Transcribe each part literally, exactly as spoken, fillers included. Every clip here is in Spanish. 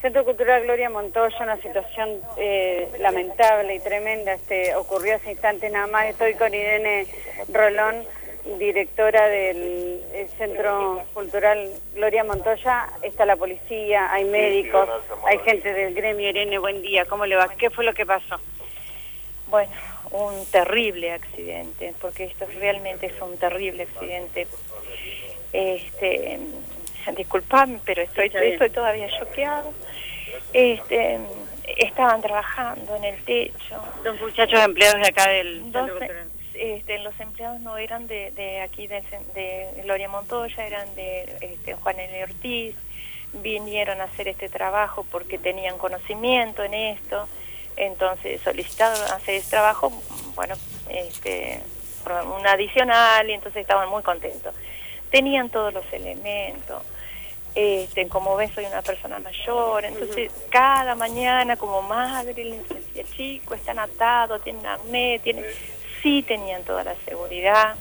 Centro Cultural Gloria Montoya, una situación eh, lamentable y tremenda, este, ocurrió hace instantes nada más. Estoy con Irene Rolón, directora del Centro Cultural Gloria Montoya. Está la policía, hay médicos, hay gente del gremio. Irene, buen día, ¿cómo le va? ¿Qué fue lo que pasó? Bueno, un terrible accidente, porque esto realmente es un terrible accidente. Este, disculpame, pero estoy, estoy todavía choqueado. Este, estaban trabajando en el techo. Dos muchachos empleados de acá del Dos, Centro Cultural. Este, los empleados no eran de, de aquí de, de Gloria Montoya, eran de este, Juan L. Ortiz. Vinieron a hacer este trabajo porque tenían conocimiento en esto. Entonces solicitaron hacer ese trabajo, bueno, este, un adicional, y entonces estaban muy contentos. Tenían todos los elementos. Este, como ves, soy una persona mayor, entonces uh-huh. cada mañana como madre les decía, chicos, están atados, tienen arnés, tienen... sí tenían toda la seguridad.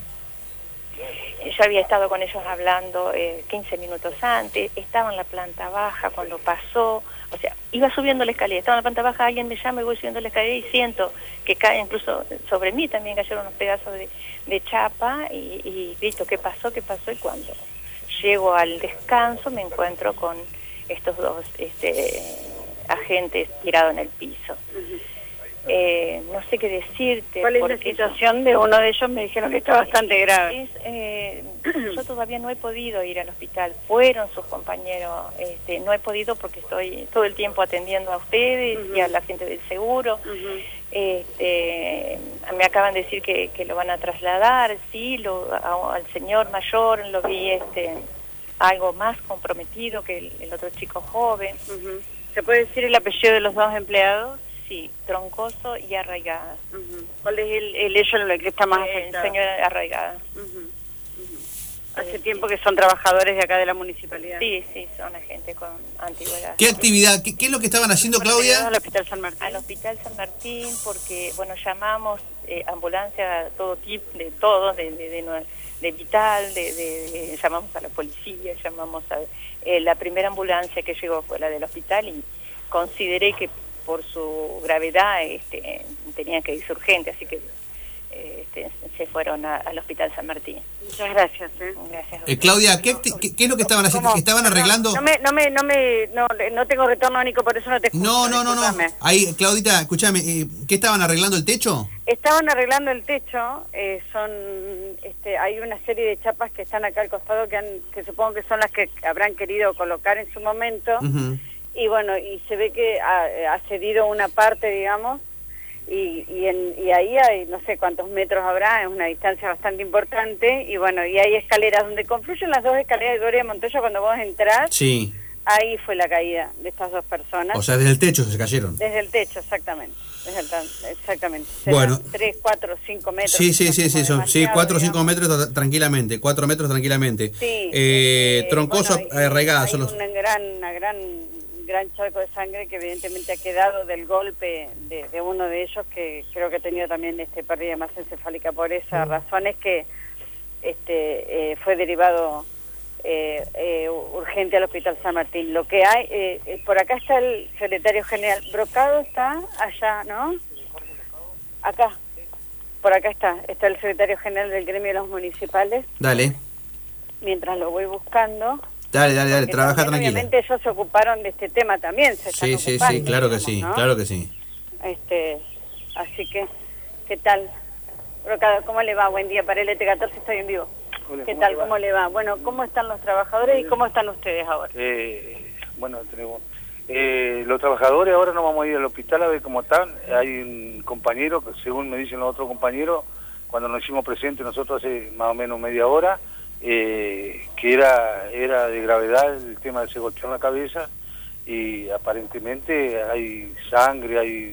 Yo había estado con ellos hablando eh, quince minutos antes, estaba en la planta baja cuando pasó, o sea, iba subiendo la escalera, estaba en la planta baja, alguien me llama y voy subiendo la escalera y siento que cae, incluso sobre mí también cayeron unos pedazos de, de chapa y, y grito, ¿qué pasó? ¿Qué pasó? Y cuando llego al descanso me encuentro con estos dos este, agentes tirados en el piso. Uh-huh. Eh, no sé qué decirte. ¿Cuál es la situación de uno de ellos? Me dijeron que está bastante grave. Es, eh, yo todavía no he podido ir al hospital. Fueron sus compañeros. Este, no he podido porque estoy todo el tiempo atendiendo a ustedes uh-huh. y a la gente del seguro. Uh-huh. Este, me acaban de decir que, que lo van a trasladar. Sí, lo, a, al señor mayor lo vi este, algo más comprometido que el, el otro chico joven. Uh-huh. ¿Se puede decir el apellido de los dos empleados? Sí, Troncoso y Arraigada. Uh-huh. ¿Cuál es el, el ello el que está más afectado? El señor Arraigada. Uh-huh. Uh-huh. Hace eh, tiempo que son trabajadores de acá de la municipalidad. Sí, sí, son gente con antigüedad. ¿Qué actividad? ¿Qué, qué es lo que estaban haciendo, Claudia? Al Hospital San Martín. Al Hospital San Martín, porque, bueno, llamamos eh, ambulancia a todo tipo, de todo, de, de, de, de Vital, de, de, de, llamamos a la policía, llamamos a... Eh, la primera ambulancia que llegó fue la del hospital y consideré que por su gravedad este, tenía que irse urgente, así que este, se fueron a, al Hospital San Martín. Muchas gracias. ¿eh? Gracias. Eh, Claudia, ¿qué, qué, ¿qué es lo que estaban haciendo? ¿Estaban arreglando? No me, no me, no me, no, no tengo retorno, Nico, por eso no te escucho. No, no, no, no. Ahí, Claudita, escúchame, eh, ¿qué estaban arreglando el techo? Estaban arreglando el techo, eh, son, este, hay una serie de chapas que están acá al costado que, han, que supongo que son las que habrán querido colocar en su momento. Uh-huh. Y bueno, y se ve que ha, ha cedido una parte, digamos, y, y, en, y ahí hay no sé cuántos metros habrá, es una distancia bastante importante, y bueno, y hay escaleras donde confluyen las dos escaleras de Gloria Montoya. Cuando vos entrás, sí. ahí fue la caída de estas dos personas. O sea, desde el techo se cayeron. Desde el techo, exactamente. Desde el, exactamente. Bueno. Tres, cuatro, cinco metros. Sí, sí, sí, sí, son, sí, cuatro o cinco metros tranquilamente, cuatro metros tranquilamente. Sí. Eh, eh, Troncoso, bueno, arraigada. Hay son los... una gran, una gran... gran charco de sangre que evidentemente ha quedado del golpe de, de uno de ellos, que creo que ha tenido también este pérdida de masa encefálica. Por esa razón es que este eh, fue derivado eh, eh, urgente al Hospital San Martín. Lo que hay, eh, por acá está el secretario general. Brocado está allá, ¿no? Acá. Por acá está. Está el secretario general del gremio de los municipales. Dale. Mientras lo voy buscando. Dale, dale, dale, Porque trabaja también, tranquila. Obviamente ellos se ocuparon de este tema también, se están Sí, sí, ocupando, sí, claro que digamos, sí, ¿no? claro que sí. Este, así que, ¿qué tal? Brocado, ¿cómo le va? Buen día, para el E T catorce estoy en vivo. Hola, ¿Qué ¿cómo tal? le va? ¿Cómo le va? Bueno, ¿cómo están los trabajadores y cómo están ustedes ahora? Eh, bueno, tenemos... Eh, los trabajadores ahora no vamos a ir al hospital a ver cómo están. Hay un compañero, que según me dicen los otros compañeros, cuando nos hicimos presentes nosotros hace más o menos media hora, eh, que era era de gravedad el tema de se golpeó en la cabeza y aparentemente hay sangre, hay...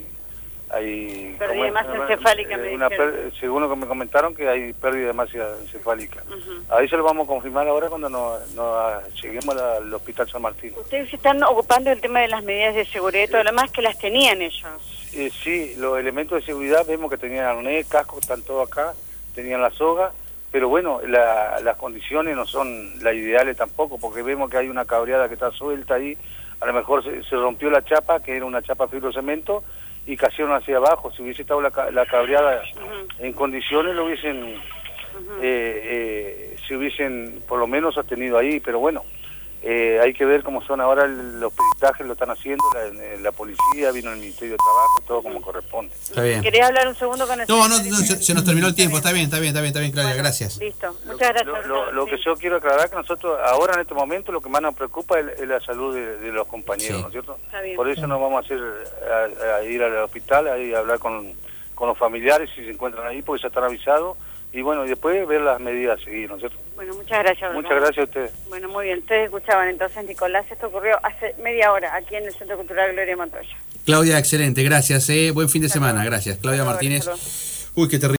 hay pérdida de masa encefálica, eh, me una dijeron. per, según lo que me comentaron, que hay pérdida de masa encefálica. Uh-huh. A eso lo vamos a confirmar ahora cuando nos, nos lleguemos a la, al Hospital San Martín. Ustedes se están ocupando del tema de las medidas de seguridad y todo lo demás que las tenían ellos. Eh, sí, los elementos de seguridad vemos que tenían arnés, casco, están todos acá, tenían la soga, pero bueno, la, las condiciones no son las ideales tampoco, porque vemos que hay una cabreada que está suelta ahí, a lo mejor se, se rompió la chapa, que era una chapa fibrocemento, y cayeron hacia abajo. Si hubiese estado la, la cabreada uh-huh. en condiciones, lo hubiesen, uh-huh. eh, eh, se hubiesen por lo menos sostenido ahí, pero bueno, eh, hay que ver cómo son ahora el, los peritajes, lo están haciendo, la, la policía, vino el Ministerio de Trabajo, todo como corresponde. Está bien. ¿Quería hablar un segundo con el No, no, no se, se nos terminó el tiempo, está bien, está bien, está bien, está bien, Claudia, bueno, gracias. Listo, muchas gracias. Lo, lo, lo sí. que yo quiero aclarar es que nosotros ahora en este momento lo que más nos preocupa es, es la salud de, de los compañeros, sí. ¿no es cierto? Por eso nos vamos a hacer a, a ir al hospital, a, ir a hablar con, con los familiares si se encuentran ahí, porque ya están avisados. Y bueno, y después ver las medidas a seguir, ¿no es cierto? Bueno, muchas gracias. Muchas ¿no? gracias a ustedes. Bueno, muy bien. Ustedes escuchaban entonces, Nicolás, esto ocurrió hace media hora aquí en el Centro Cultural Gloria Montoya. Claudia, excelente, gracias. Eh. Buen fin de semana, gracias. Claudia Martínez. Uy, qué terrible.